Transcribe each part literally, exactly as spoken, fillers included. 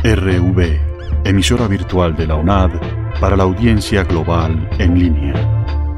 R V, emisora virtual de la U N A D para la audiencia global en línea.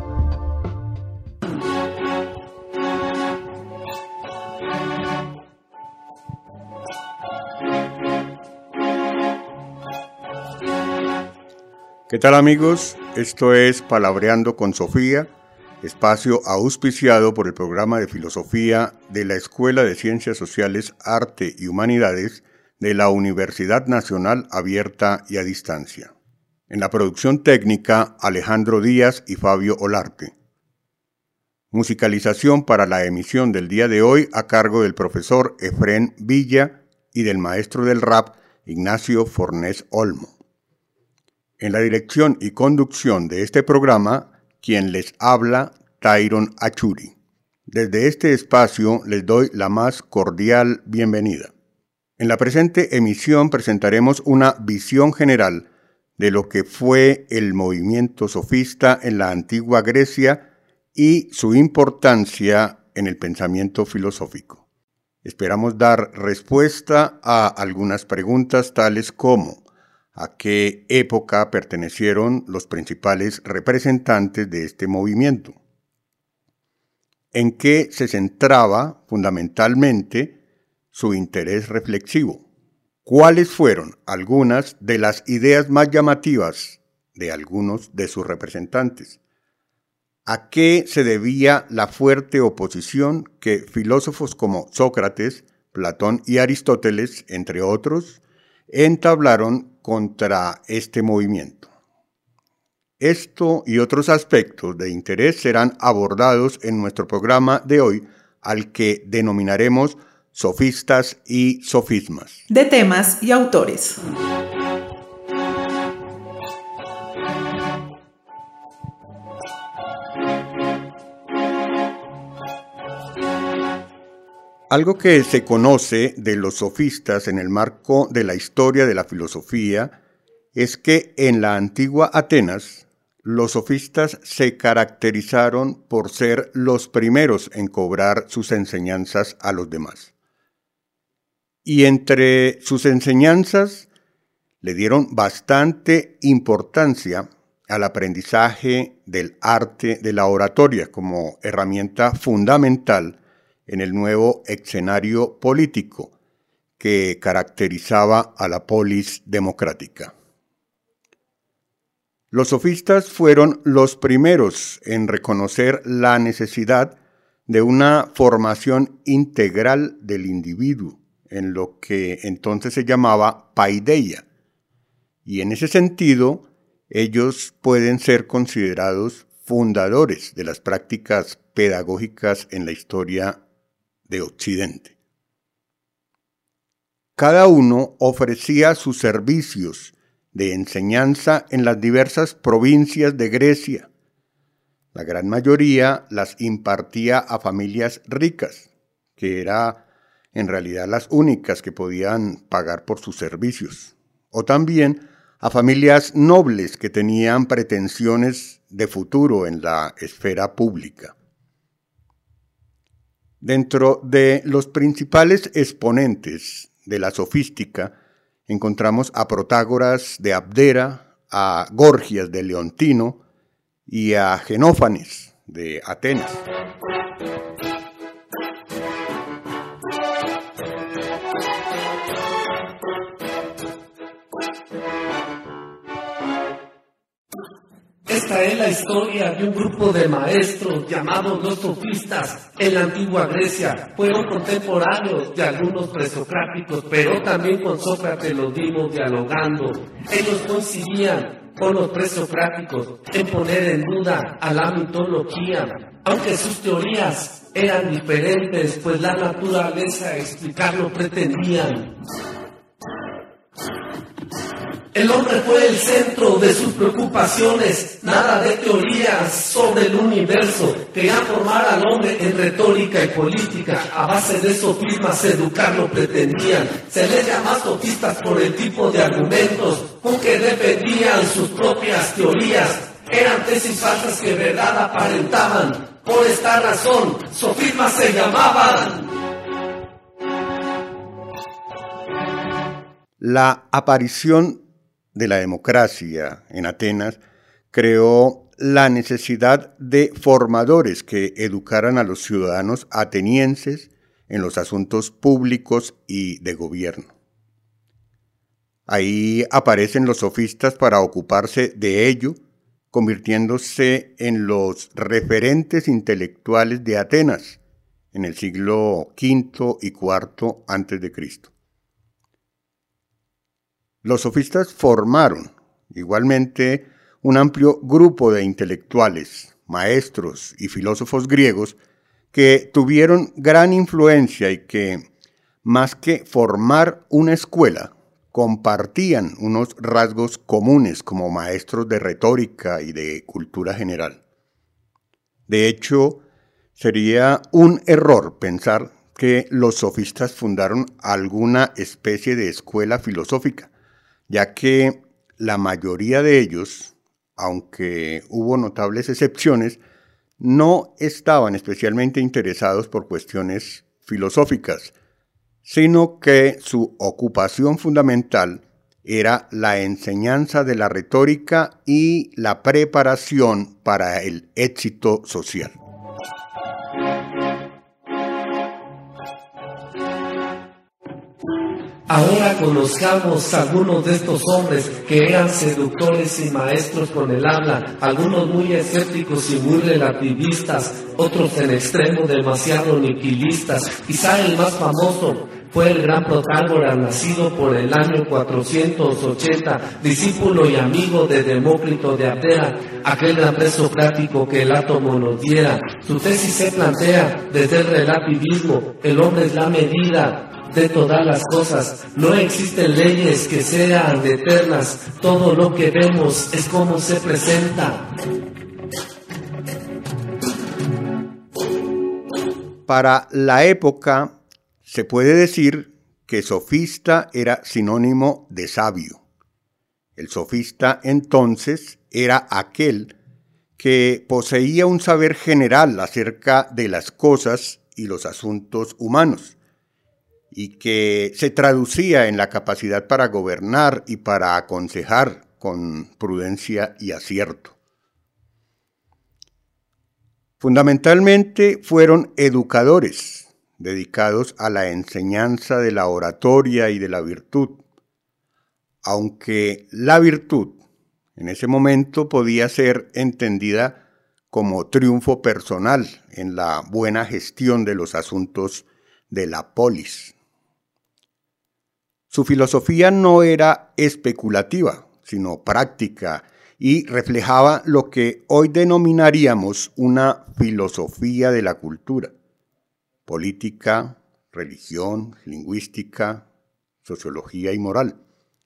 ¿Qué tal, amigos? Esto es Palabreando con Sofía, espacio auspiciado por el programa de filosofía de la Escuela de Ciencias Sociales, Arte y Humanidades de la Universidad Nacional Abierta y a Distancia. En la producción técnica, Alejandro Díaz y Fabio Olarte. Musicalización para la emisión del día de hoy a cargo del profesor Efrén Villa y del maestro del rap Ignacio Fornés Olmo. En la dirección y conducción de este programa, quien les habla, Tyron Achuri. Desde este espacio les doy la más cordial bienvenida. En la presente emisión presentaremos una visión general de lo que fue el movimiento sofista en la antigua Grecia y su importancia en el pensamiento filosófico. Esperamos dar respuesta a algunas preguntas tales como: ¿a qué época pertenecieron los principales representantes de este movimiento? ¿En qué se centraba fundamentalmente su interés reflexivo? ¿Cuáles fueron algunas de las ideas más llamativas de algunos de sus representantes? ¿A qué se debía la fuerte oposición que filósofos como Sócrates, Platón y Aristóteles, entre otros, entablaron contra este movimiento? Esto y otros aspectos de interés serán abordados en nuestro programa de hoy, al que denominaremos Sofistas y Sofismas. De temas y autores. Algo que se conoce de los sofistas en el marco de la historia de la filosofía es que en la antigua Atenas los sofistas se caracterizaron por ser los primeros en cobrar sus enseñanzas a los demás. Y entre sus enseñanzas le dieron bastante importancia al aprendizaje del arte de la oratoria como herramienta fundamental en el nuevo escenario político que caracterizaba a la polis democrática. Los sofistas fueron los primeros en reconocer la necesidad de una formación integral del individuo, en lo que entonces se llamaba paideia, y en ese sentido ellos pueden ser considerados fundadores de las prácticas pedagógicas en la historia de Occidente. Cada uno ofrecía sus servicios de enseñanza en las diversas provincias de Grecia. La gran mayoría las impartía a familias ricas, que eran en realidad las únicas que podían pagar por sus servicios, o también a familias nobles que tenían pretensiones de futuro en la esfera pública. Dentro de los principales exponentes de la sofística encontramos a Protágoras de Abdera, a Gorgias de Leontino y a Genófanes de Atenas. Esta es la historia de un grupo de maestros llamados los sofistas en la antigua Grecia. Fueron contemporáneos de algunos presocráticos, pero también con Sócrates los vimos dialogando. Ellos coincidían con los presocráticos en poner en duda a la mitología, aunque sus teorías eran diferentes, pues la naturaleza explicarlo pretendían. El hombre fue el centro de sus preocupaciones, nada de teorías sobre el universo. Querían formar al hombre en retórica y política, a base de sofismas educarlo pretendían. Se les llama sofistas por el tipo de argumentos con que defendían sus propias teorías. Eran tesis falsas que verdad aparentaban, por esta razón sofismas se llamaban. La aparición de la democracia en Atenas creó la necesidad de formadores que educaran a los ciudadanos atenienses en los asuntos públicos y de gobierno. Ahí aparecen los sofistas para ocuparse de ello, convirtiéndose en los referentes intelectuales de Atenas en el siglo quinto y cuarto antes de Cristo. Los sofistas formaron igualmente un amplio grupo de intelectuales, maestros y filósofos griegos que tuvieron gran influencia y que, más que formar una escuela, compartían unos rasgos comunes como maestros de retórica y de cultura general. De hecho, sería un error pensar que los sofistas fundaron alguna especie de escuela filosófica, ya que la mayoría de ellos, aunque hubo notables excepciones, no estaban especialmente interesados por cuestiones filosóficas, sino que su ocupación fundamental era la enseñanza de la retórica y la preparación para el éxito social. Ahora conozcamos algunos de estos hombres que eran seductores y maestros con el habla, algunos muy escépticos y muy relativistas, otros en extremo demasiado nihilistas. Quizá el más famoso fue el gran Protágoras, nacido por el año cuatrocientos ochenta, discípulo y amigo de Demócrito de Abdera, aquel gran presocrático que el átomo nos diera. Su tesis se plantea desde el relativismo: el hombre es la medida de todas las cosas, no existen leyes que sean eternas, todo lo que vemos es como se presenta. Para la época, se puede decir que sofista era sinónimo de sabio. El sofista entonces era aquel que poseía un saber general acerca de las cosas y los asuntos humanos, y que se traducía en la capacidad para gobernar y para aconsejar con prudencia y acierto. Fundamentalmente fueron educadores, dedicados a la enseñanza de la oratoria y de la virtud, aunque la virtud en ese momento podía ser entendida como triunfo personal en la buena gestión de los asuntos de la polis. Su filosofía no era especulativa, sino práctica, y reflejaba lo que hoy denominaríamos una filosofía de la cultura: política, religión, lingüística, sociología y moral.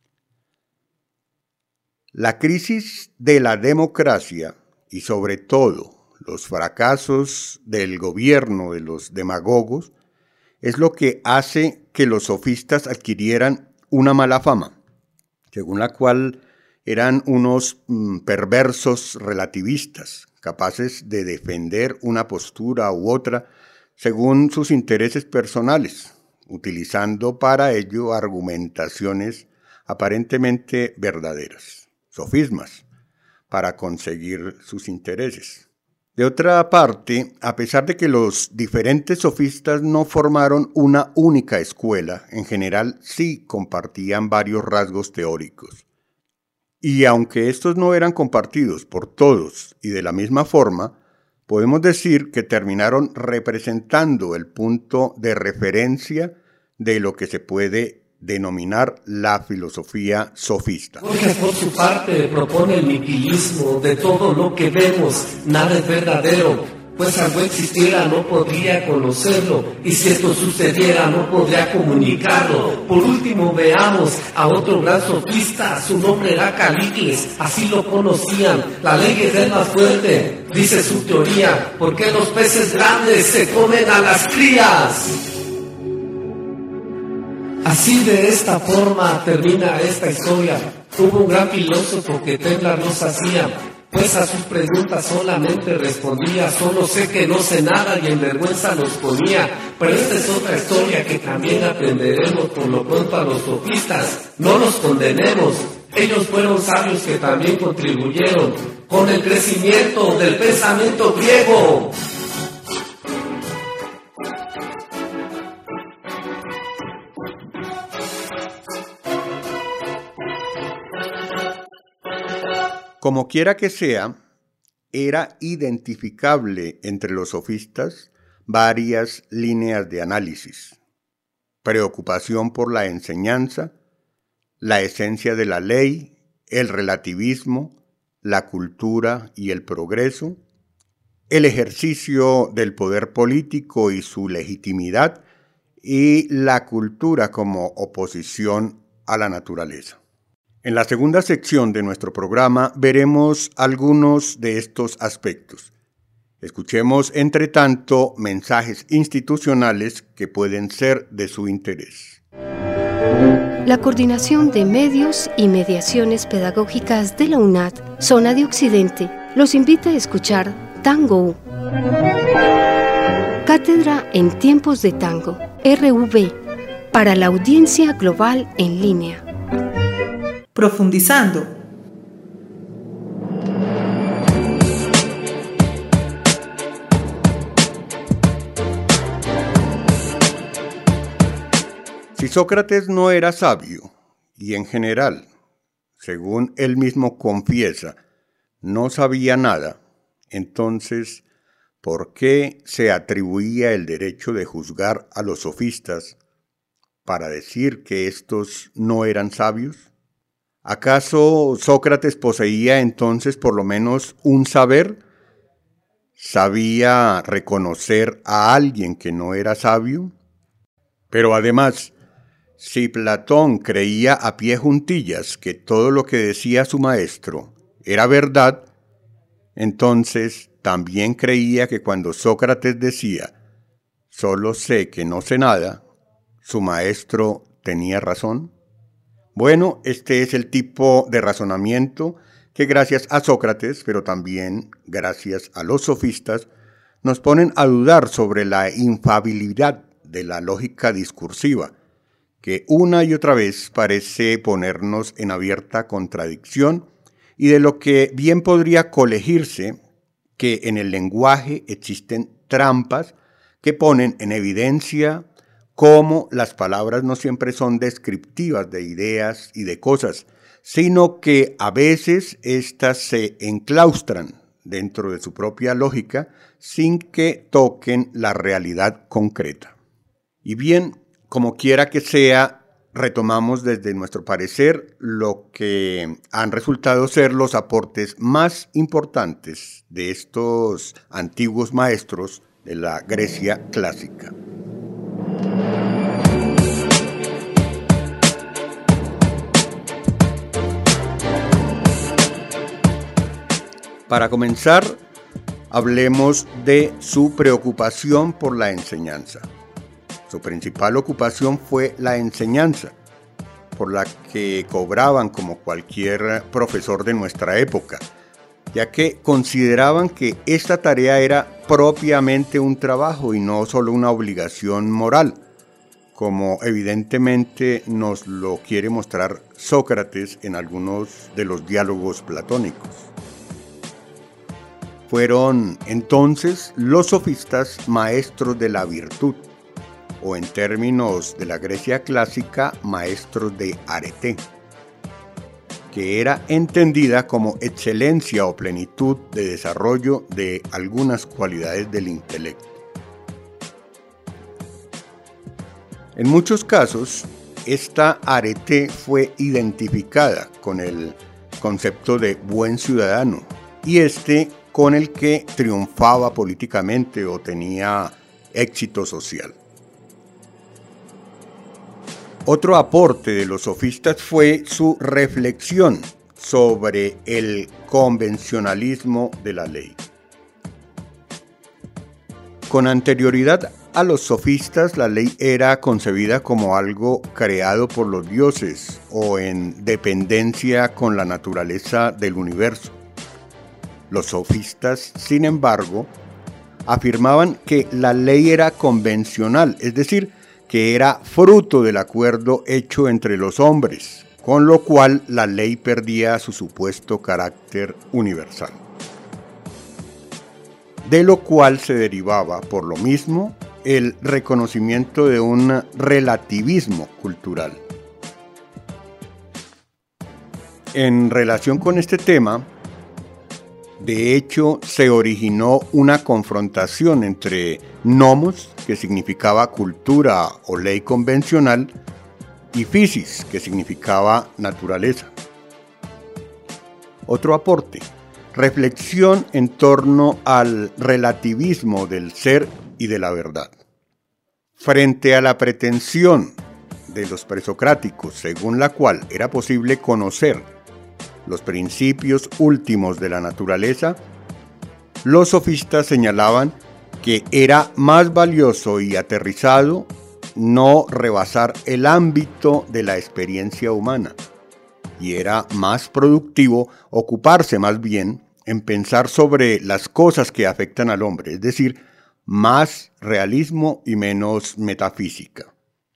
La crisis de la democracia y sobre todo los fracasos del gobierno de los demagogos es lo que hace que los sofistas adquirieran una mala fama, según la cual eran unos mm, perversos relativistas, capaces de defender una postura u otra según sus intereses personales, utilizando para ello argumentaciones aparentemente verdaderas, sofismas, para conseguir sus intereses. De otra parte, a pesar de que los diferentes sofistas no formaron una única escuela, en general sí compartían varios rasgos teóricos. Y aunque estos no eran compartidos por todos y de la misma forma, podemos decir que terminaron representando el punto de referencia de lo que se puede denominar la filosofía sofista. Borges, por su parte, propone el nihilismo: de todo lo que vemos, nada es verdadero, pues si algo existiera no podría conocerlo, y si esto sucediera no podría comunicarlo. Por último, veamos a otro gran sofista, su nombre era Calícles, así lo conocían. La ley es el más fuerte, dice su teoría, porque los peces grandes se comen a las crías. Así, de esta forma termina esta historia. Hubo un gran filósofo que temblar nos hacía, pues a sus preguntas solamente respondía: solo sé que no sé nada, y en vergüenza los ponía. Pero esta es otra historia que también aprenderemos. Por lo pronto a los sofistas no los condenemos. Ellos fueron sabios que también contribuyeron con el crecimiento del pensamiento griego. Como quiera que sea, era identificable entre los sofistas varias líneas de análisis: preocupación por la enseñanza, la esencia de la ley, el relativismo, la cultura y el progreso, el ejercicio del poder político y su legitimidad, y la cultura como oposición a la naturaleza. En la segunda sección de nuestro programa veremos algunos de estos aspectos. Escuchemos, entre tanto, mensajes institucionales que pueden ser de su interés. La Coordinación de Medios y Mediaciones Pedagógicas de la UNAD, Zona de Occidente, los invita a escuchar Tango U. Cátedra en Tiempos de Tango, R V, para la audiencia global en línea. Profundizando. Si Sócrates no era sabio, y en general, según él mismo confiesa, no sabía nada, entonces, ¿por qué se atribuía el derecho de juzgar a los sofistas para decir que estos no eran sabios? ¿Acaso Sócrates poseía entonces por lo menos un saber? ¿Sabía reconocer a alguien que no era sabio? Pero además, si Platón creía a pie juntillas que todo lo que decía su maestro era verdad, entonces también creía que cuando Sócrates decía «solo sé que no sé nada», su maestro tenía razón. Bueno, este es el tipo de razonamiento que gracias a Sócrates, pero también gracias a los sofistas, nos ponen a dudar sobre la infalibilidad de la lógica discursiva, que una y otra vez parece ponernos en abierta contradicción, y de lo que bien podría colegirse que en el lenguaje existen trampas que ponen en evidencia cómo las palabras no siempre son descriptivas de ideas y de cosas, sino que a veces éstas se enclaustran dentro de su propia lógica sin que toquen la realidad concreta. Y bien, como quiera que sea, retomamos desde nuestro parecer lo que han resultado ser los aportes más importantes de estos antiguos maestros de la Grecia clásica. Para comenzar, hablemos de su preocupación por la enseñanza. Su principal ocupación fue la enseñanza, por la que cobraban como cualquier profesor de nuestra época, ya que consideraban que esta tarea era propiamente un trabajo y no solo una obligación moral, como evidentemente nos lo quiere mostrar Sócrates en algunos de los diálogos platónicos. Fueron entonces los sofistas maestros de la virtud, o en términos de la Grecia clásica, maestros de arete, que era entendida como excelencia o plenitud de desarrollo de algunas cualidades del intelecto. En muchos casos, esta arete fue identificada con el concepto de buen ciudadano, y este con el que triunfaba políticamente o tenía éxito social. Otro aporte de los sofistas fue su reflexión sobre el convencionalismo de la ley. Con anterioridad a los sofistas, la ley era concebida como algo creado por los dioses o en dependencia con la naturaleza del universo. Los sofistas, sin embargo, afirmaban que la ley era convencional, es decir, que era fruto del acuerdo hecho entre los hombres, con lo cual la ley perdía su supuesto carácter universal. De lo cual se derivaba, por lo mismo, el reconocimiento de un relativismo cultural. En relación con este tema, de hecho, se originó una confrontación entre nomos, que significaba cultura o ley convencional, y physis, que significaba naturaleza. Otro aporte, reflexión en torno al relativismo del ser y de la verdad. Frente a la pretensión de los presocráticos, según la cual era posible conocer los principios últimos de la naturaleza, los sofistas señalaban que era más valioso y aterrizado no rebasar el ámbito de la experiencia humana, y era más productivo ocuparse más bien en pensar sobre las cosas que afectan al hombre, es decir, más realismo y menos metafísica.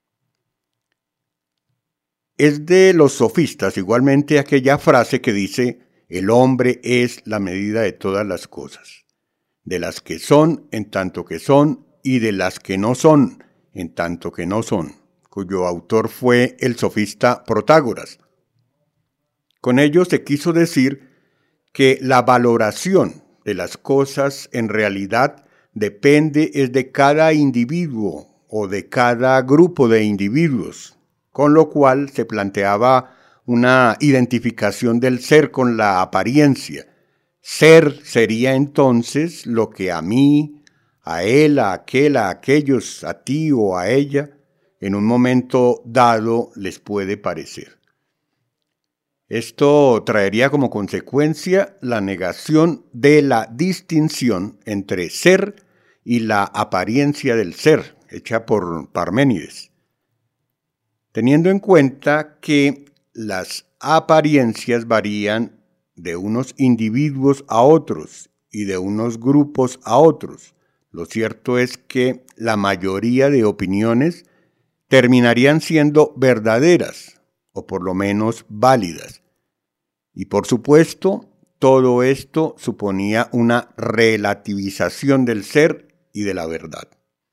Es de los sofistas igualmente aquella frase que dice: el hombre es la medida de todas las cosas, de las que son en tanto que son y de las que no son en tanto que no son, cuyo autor fue el sofista Protágoras. Con ello se quiso decir que la valoración de las cosas en realidad depende es de cada individuo o de cada grupo de individuos, con lo cual se planteaba una identificación del ser con la apariencia. Ser sería entonces lo que a mí, a él, a aquel, a aquellos, a ti o a ella, en un momento dado les puede parecer. Esto traería como consecuencia la negación de la distinción entre ser y la apariencia del ser, hecha por Parménides. Teniendo en cuenta que las apariencias varían de unos individuos a otros y de unos grupos a otros, lo cierto es que la mayoría de opiniones terminarían siendo verdaderas, o por lo menos válidas. Y por supuesto, todo esto suponía una relativización del ser y de la verdad.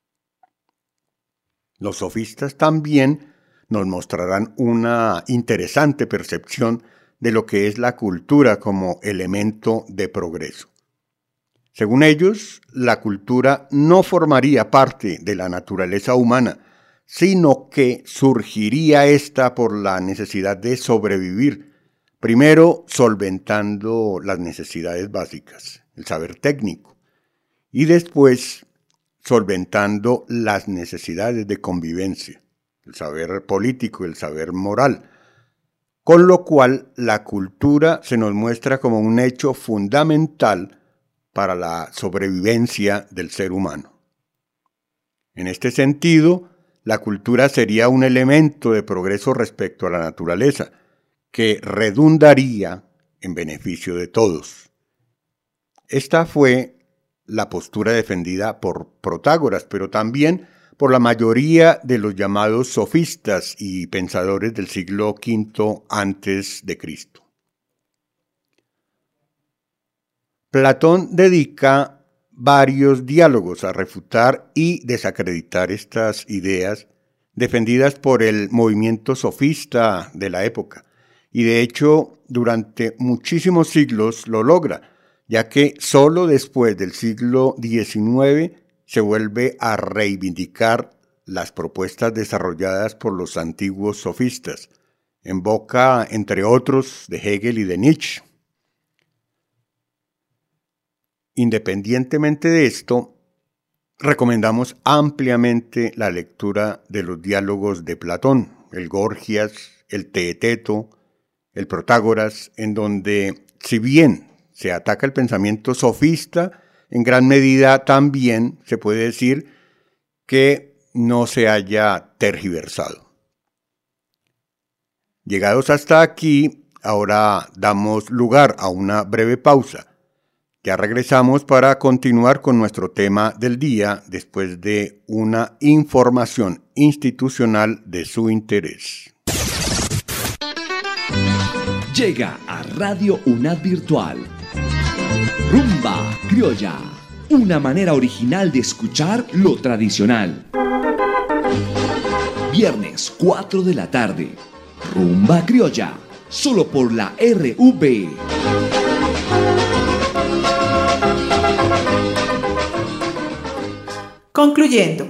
Los sofistas también nos mostrarán una interesante percepción de lo que es la cultura como elemento de progreso. Según ellos, la cultura no formaría parte de la naturaleza humana, sino que surgiría ésta por la necesidad de sobrevivir, primero solventando las necesidades básicas, el saber técnico, y después solventando las necesidades de convivencia, el saber político, el saber moral, con lo cual la cultura se nos muestra como un hecho fundamental para la sobrevivencia del ser humano. En este sentido, la cultura sería un elemento de progreso respecto a la naturaleza, que redundaría en beneficio de todos. Esta fue la postura defendida por Protágoras, pero también por la mayoría de los llamados sofistas y pensadores del siglo quinto antes de Cristo. Platón dedica varios diálogos a refutar y desacreditar estas ideas defendidas por el movimiento sofista de la época, y de hecho durante muchísimos siglos lo logra, ya que solo después del siglo diecinueve se vuelve a reivindicar las propuestas desarrolladas por los antiguos sofistas, en boca, entre otros, de Hegel y de Nietzsche. Independientemente de esto, recomendamos ampliamente la lectura de los diálogos de Platón, el Gorgias, el Teeteto, el Protágoras, en donde, si bien se ataca el pensamiento sofista, en gran medida también se puede decir que no se haya tergiversado. Llegados hasta aquí, ahora damos lugar a una breve pausa. Ya regresamos para continuar con nuestro tema del día después de una información institucional de su interés. Llega a Radio UNAD Virtual Rumba Criolla, una manera original de escuchar lo tradicional. Viernes cuatro de la tarde, Rumba Criolla, solo por la R V. Concluyendo.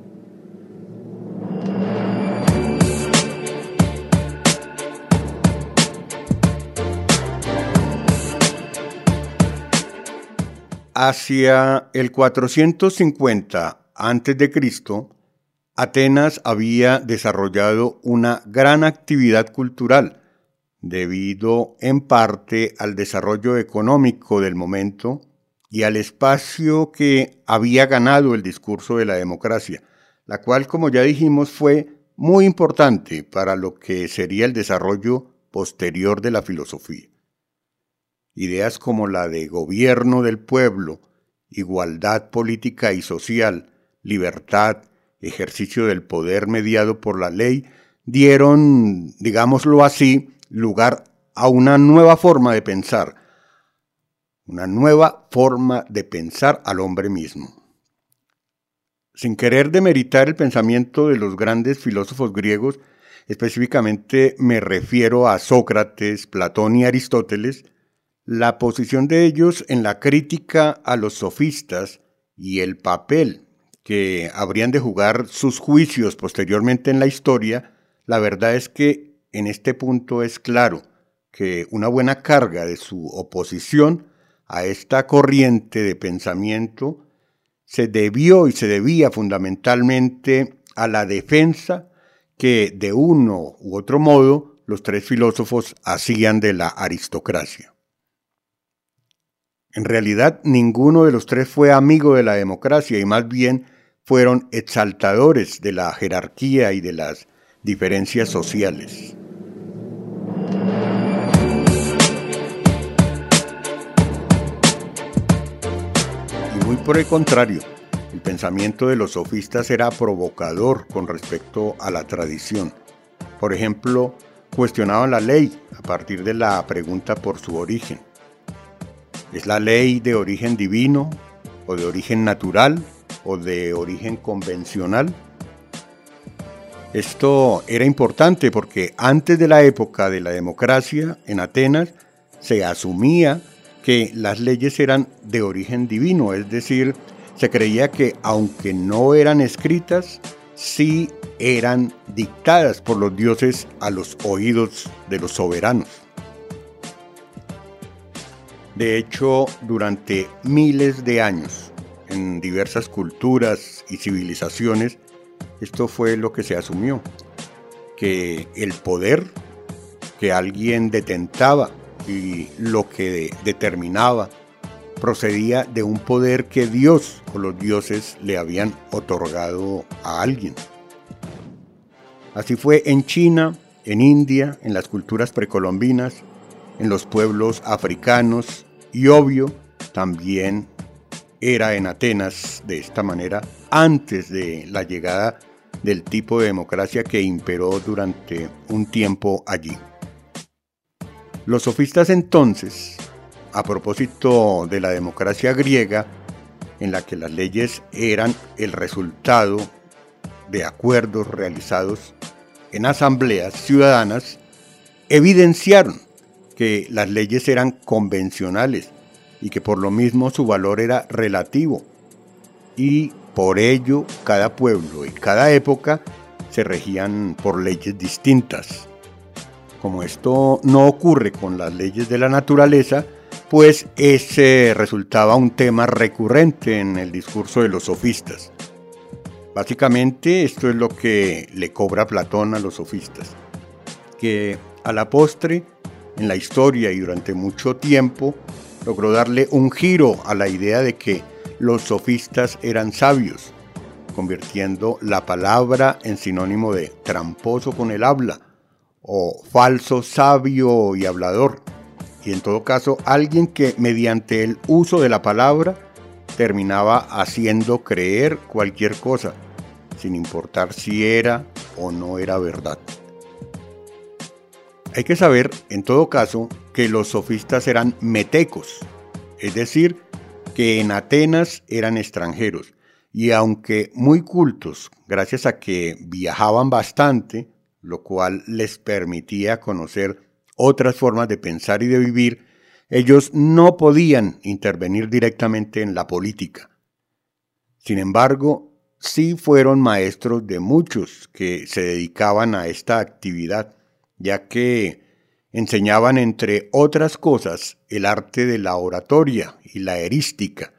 Hacia el cuatrocientos cincuenta antes de Cristo, Atenas había desarrollado una gran actividad cultural, debido en parte al desarrollo económico del momento y al espacio que había ganado el discurso de la democracia, la cual, como ya dijimos, fue muy importante para lo que sería el desarrollo posterior de la filosofía. Ideas como la de gobierno del pueblo, igualdad política y social, libertad, ejercicio del poder mediado por la ley, dieron, digámoslo así, lugar a una nueva forma de pensar, una nueva forma de pensar al hombre mismo. Sin querer demeritar el pensamiento de los grandes filósofos griegos, específicamente me refiero a Sócrates, Platón y Aristóteles, la posición de ellos en la crítica a los sofistas y el papel que habrían de jugar sus juicios posteriormente en la historia, la verdad es que en este punto es claro que una buena carga de su oposición a esta corriente de pensamiento se debió y se debía fundamentalmente a la defensa que de uno u otro modo los tres filósofos hacían de la aristocracia. En realidad, ninguno de los tres fue amigo de la democracia y más bien fueron exaltadores de la jerarquía y de las diferencias sociales. Y muy por el contrario, el pensamiento de los sofistas era provocador con respecto a la tradición. Por ejemplo, cuestionaban la ley a partir de la pregunta por su origen. ¿Es la ley de origen divino o de origen natural o de origen convencional? Esto era importante porque antes de la época de la democracia en Atenas se asumía que las leyes eran de origen divino, es decir, se creía que aunque no eran escritas, sí eran dictadas por los dioses a los oídos de los soberanos. De hecho, durante miles de años, en diversas culturas y civilizaciones, esto fue lo que se asumió, que el poder que alguien detentaba y lo que de- determinaba procedía de un poder que Dios o los dioses le habían otorgado a alguien. Así fue en China, en India, en las culturas precolombinas, en los pueblos africanos y obvio también era en Atenas de esta manera antes de la llegada del tipo de democracia que imperó durante un tiempo allí. Los sofistas entonces, a propósito de la democracia griega, en la que las leyes eran el resultado de acuerdos realizados en asambleas ciudadanas, evidenciaron que las leyes eran convencionales y que por lo mismo su valor era relativo, y por ello cada pueblo y cada época se regían por leyes distintas. Como esto no ocurre con las leyes de la naturaleza, pues ese resultaba un tema recurrente en el discurso de los sofistas. Básicamente esto es lo que le cobra Platón a los sofistas, que a la postre, en la historia y durante mucho tiempo, logró darle un giro a la idea de que los sofistas eran sabios, convirtiendo la palabra en sinónimo de tramposo con el habla, o falso sabio y hablador, y en todo caso alguien que mediante el uso de la palabra terminaba haciendo creer cualquier cosa, sin importar si era o no era verdad. Hay que saber, en todo caso, que los sofistas eran metecos, es decir, que en Atenas eran extranjeros, y aunque muy cultos, gracias a que viajaban bastante, lo cual les permitía conocer otras formas de pensar y de vivir, ellos no podían intervenir directamente en la política. Sin embargo, sí fueron maestros de muchos que se dedicaban a esta actividad, ya que enseñaban, entre otras cosas, el arte de la oratoria y la erística.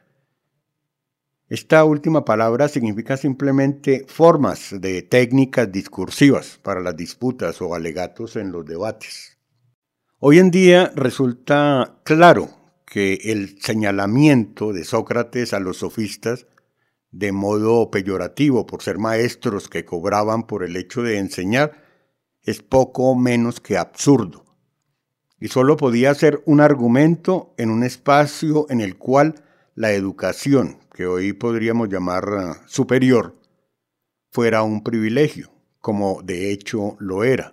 Esta última palabra significa simplemente formas de técnicas discursivas para las disputas o alegatos en los debates. Hoy en día resulta claro que el señalamiento de Sócrates a los sofistas de modo peyorativo por ser maestros que cobraban por el hecho de enseñar es poco menos que absurdo, y solo podía ser un argumento en un espacio en el cual la educación, que hoy podríamos llamar superior, fuera un privilegio, como de hecho lo era.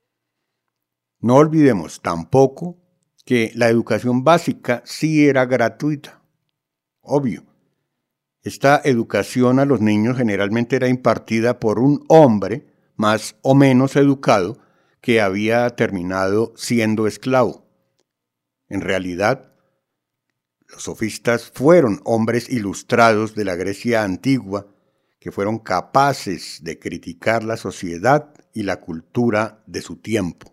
No olvidemos tampoco que la educación básica sí era gratuita. Obvio, esta educación a los niños generalmente era impartida por un hombre más o menos educado que había terminado siendo esclavo. En realidad, los sofistas fueron hombres ilustrados de la Grecia antigua que fueron capaces de criticar la sociedad y la cultura de su tiempo.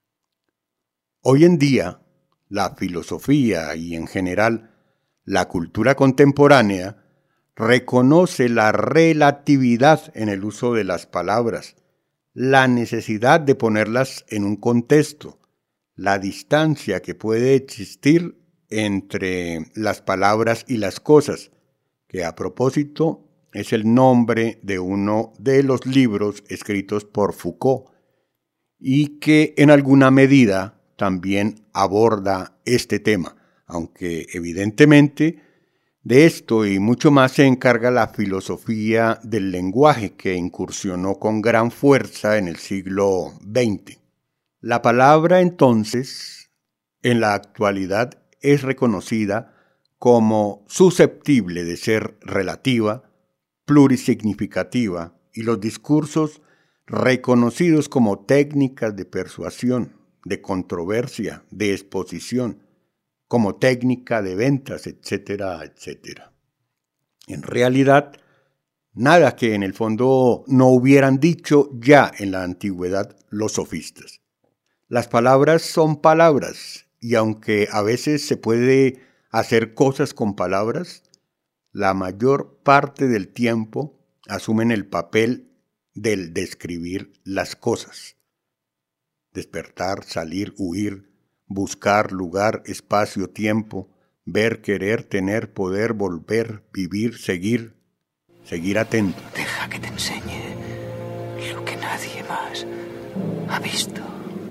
Hoy en día, la filosofía y en general la cultura contemporánea reconoce la relatividad en el uso de las palabras, la necesidad de ponerlas en un contexto, la distancia que puede existir entre las palabras y las cosas, que a propósito es el nombre de uno de los libros escritos por Foucault y que en alguna medida también aborda este tema, aunque evidentemente de esto y mucho más se encarga la filosofía del lenguaje que incursionó con gran fuerza en el siglo veinte. La palabra entonces, en la actualidad, es reconocida como susceptible de ser relativa, plurisignificativa y los discursos reconocidos como técnicas de persuasión, de controversia, de exposición, como técnica de ventas, etcétera, etcétera. En realidad, nada que en el fondo no hubieran dicho ya en la antigüedad los sofistas. Las palabras son palabras, y aunque a veces se puede hacer cosas con palabras, la mayor parte del tiempo asumen el papel del describir las cosas. Despertar, salir, huir, buscar, lugar, espacio, tiempo, ver, querer, tener, poder, volver, vivir, seguir, seguir atento. Deja que te enseñe lo que nadie más ha visto.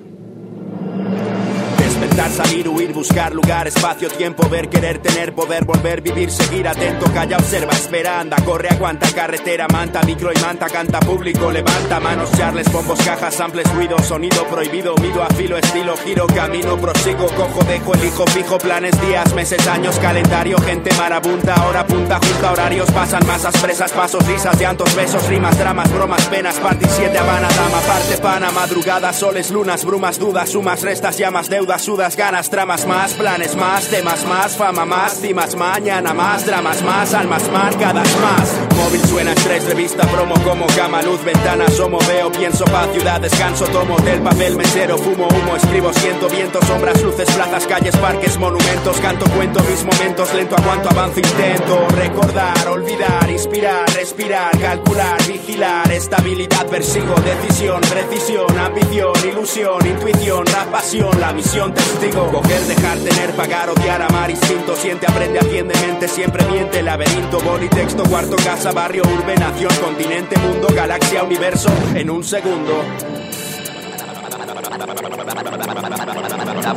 Despertar, salir, huir, buscar lugar, espacio, tiempo, ver, querer, tener, poder, volver, vivir, seguir atento, calla, observa, espera, anda, corre, aguanta, carretera, manta, micro y manta, canta, público, levanta, manos, charles, bombos, cajas, samples, ruido, sonido prohibido, mido, afilo, estilo, giro, camino, prosigo, cojo, dejo, elijo, fijo, planes, días, meses, años, calendario, gente marabunta, hora punta, junta, horarios, pasan masas, presas, pasos, risas, llantos, besos, rimas, dramas, bromas, penas, party, siete, Habana, dama, parte, pana, madrugada, soles, lunas, brumas, dudas, sumas, restas, llamas, deudas, sudas, ganas, tramas más, planes más, temas más, fama más, cimas, mañana más, dramas más, almas marcadas más. Móvil suena, estrés, revista, promo, como cama, luz, ventana, asomo, veo, pienso, paz, ciudad, descanso, tomo del papel, mesero, fumo, humo, escribo, siento, viento, sombras, luces, plazas, calles, parques, monumentos, canto, cuento, mis momentos, lento, aguanto, avanzo, intento, recordar, olvidar, inspirar, respirar, calcular, vigilar, estabilidad, persigo, decisión, precisión, ambición, ilusión, intuición, rap, pasión, la visión, testigo, coger, dejar, tener, pagar, odiar, amar, instinto, siente, aprende, atiende, mente, siempre miente, laberinto, boli, texto, cuarto, casa, barrio, urbe, nación, continente, mundo, galaxia, universo, en un segundo.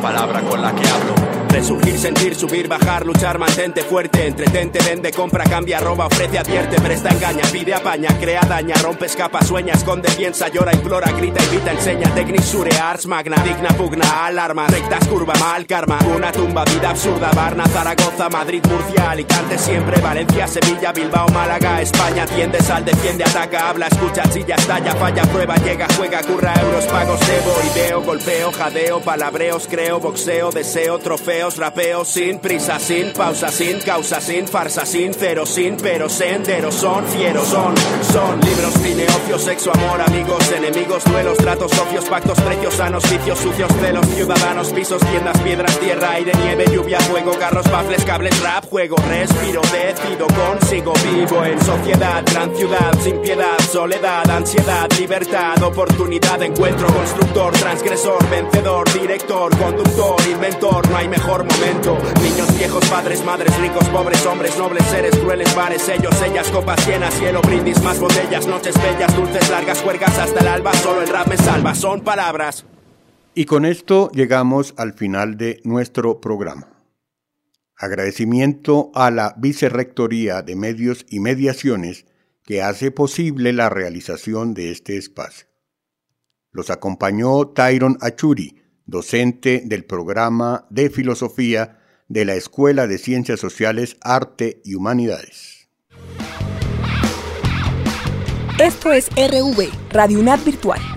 palabra con la que hablo. Resurgir, sentir, subir, bajar, luchar, mantente fuerte. Entretente, vende, compra, cambia, roba, ofrece, advierte, presta, engaña, pide, apaña, crea, daña, rompe, escapa, sueña, esconde, piensa, llora, implora, grita, invita, enseña, técnica, sure, ars, magna, digna, pugna, alarma, rectas, curva, mal, karma, una tumba, vida absurda, Varna, Zaragoza, Madrid, Murcia, Alicante, siempre, Valencia, Sevilla, Bilbao, Málaga, España, tiende, sal, defiende, ataca, habla, escucha, chilla, estalla, falla, prueba, llega, juega, curra, euros, pagos, debo, ideo, golpeo, jadeo, palabreos, creo, boxeo, deseo, trofeo, rapeos sin prisa, sin pausa, sin causa, sin farsa, sin cero, sin pero, senderos, son fieros, son, son libros, cine, ocio, sexo, amor, amigos, enemigos, duelos, tratos, socios, pactos, precios, sanos, vicios, sucios, celos, ciudadanos, pisos, tiendas, piedras, tierra, aire, nieve, lluvia, fuego, carros, baffles, cables, rap, juego, respiro, decido, consigo, vivo en sociedad, gran ciudad, sin piedad, soledad, ansiedad, libertad, oportunidad, encuentro, constructor, transgresor, vencedor, director, conductor, inventor, no hay mejor momento. Niños, viejos, padres, madres, ricos, pobres, hombres, nobles, seres, crueles, bares, ellos, ellas, copas llenas, cielo, brindis, más botellas, noches bellas, dulces, largas, juergas hasta el alba, solo el rap me salva, son palabras. Y con esto llegamos al final de nuestro programa. Agradecimiento a la Vicerrectoría de Medios y Mediaciones que hace posible la realización de este espacio. Los acompañó Tyron Achuri, docente del programa de Filosofía de la Escuela de Ciencias Sociales, Arte y Humanidades. Esto es R V, Radio UNAD Virtual.